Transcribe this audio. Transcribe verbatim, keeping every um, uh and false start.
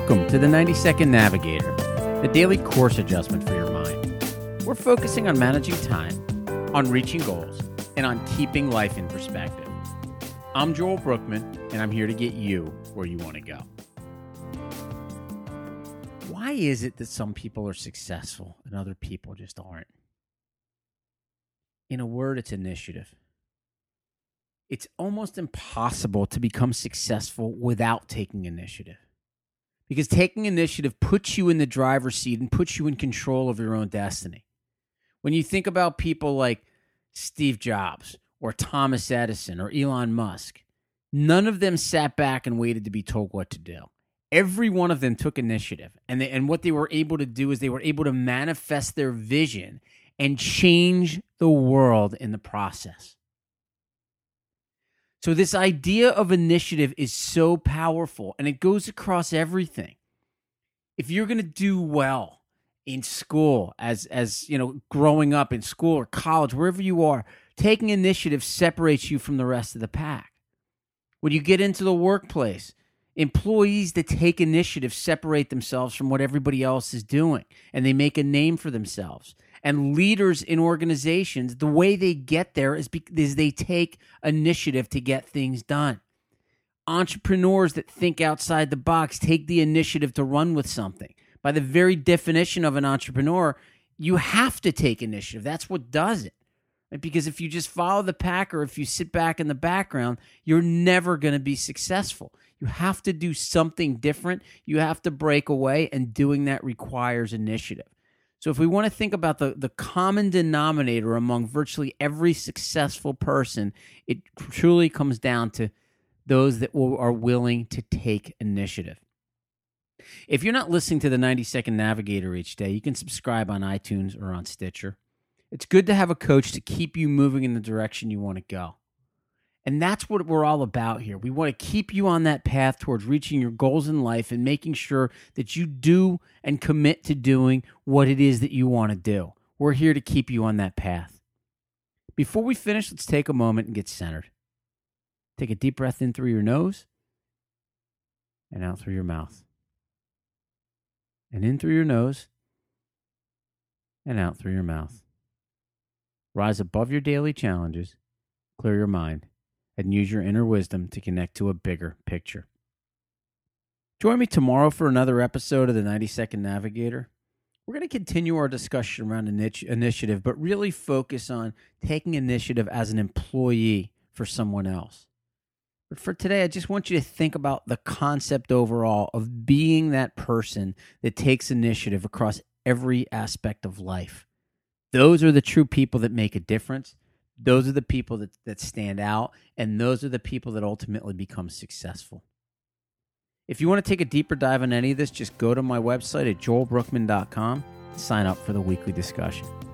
Welcome to the ninety second Navigator, the daily course adjustment for your mind. We're focusing on managing time, on reaching goals, and on keeping life in perspective. I'm Joel Brookman, and I'm here to get you where you want to go. Why is it that some people are successful and other people just aren't? In a word, it's initiative. It's almost impossible to become successful without taking initiative. Because taking initiative puts you in the driver's seat and puts you in control of your own destiny. When you think about people like Steve Jobs or Thomas Edison or Elon Musk, none of them sat back and waited to be told what to do. Every one of them took initiative. And, they, and what they were able to do is they were able to manifest their vision and change the world in the process. So this idea of initiative is so powerful, and it goes across everything. If you're going to do well in school, as as you know, growing up in school or college, wherever you are, taking initiative separates you from the rest of the pack. When you get into the workplace, employees that take initiative separate themselves from what everybody else is doing, and they make a name for themselves. And leaders in organizations, the way they get there is because they take initiative to get things done. Entrepreneurs that think outside the box take the initiative to run with something. By the very definition of an entrepreneur, you have to take initiative. That's what does it. Right? Because if you just follow the pack or if you sit back in the background, you're never going to be successful. You have to do something different. You have to break away, and doing that requires initiative. So if we want to think about the, the common denominator among virtually every successful person, it truly comes down to those that will, are willing to take initiative. If you're not listening to the ninety second Navigator each day, you can subscribe on iTunes or on Stitcher. It's good to have a coach to keep you moving in the direction you want to go. And that's what we're all about here. We want to keep you on that path towards reaching your goals in life and making sure that you do and commit to doing what it is that you want to do. We're here to keep you on that path. Before we finish, let's take a moment and get centered. Take a deep breath in through your nose and out through your mouth. And in through your nose and out through your mouth. Rise above your daily challenges, clear your mind, and use your inner wisdom to connect to a bigger picture. Join me tomorrow for another episode of the ninety second Navigator. We're going to continue our discussion around initiative, but really focus on taking initiative as an employee for someone else. But for today, I just want you to think about the concept overall of being that person that takes initiative across every aspect of life. Those are the true people that make a difference. Those are the people that, that stand out, and those are the people that ultimately become successful. If you want to take a deeper dive on any of this, just go to my website at joel brookman dot com and sign up for the weekly discussion.